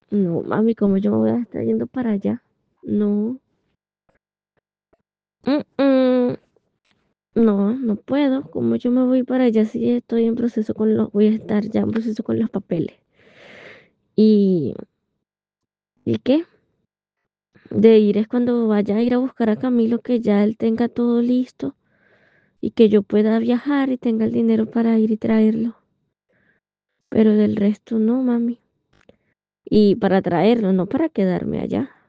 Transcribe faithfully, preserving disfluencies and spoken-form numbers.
No, mami, ¿cómo yo me voy a estar yendo para allá? No, mm, mm, no, no puedo. ¿Cómo yo me voy para allá si estoy en proceso con los, voy a estar ya en proceso con los papeles? ¿Y, ¿y qué? De ir es cuando vaya a ir a buscar a Camilo, que ya él tenga todo listo y que yo pueda viajar y tenga el dinero para ir y traerlo. Pero del resto no, mami. Y para traerlo, no para quedarme allá.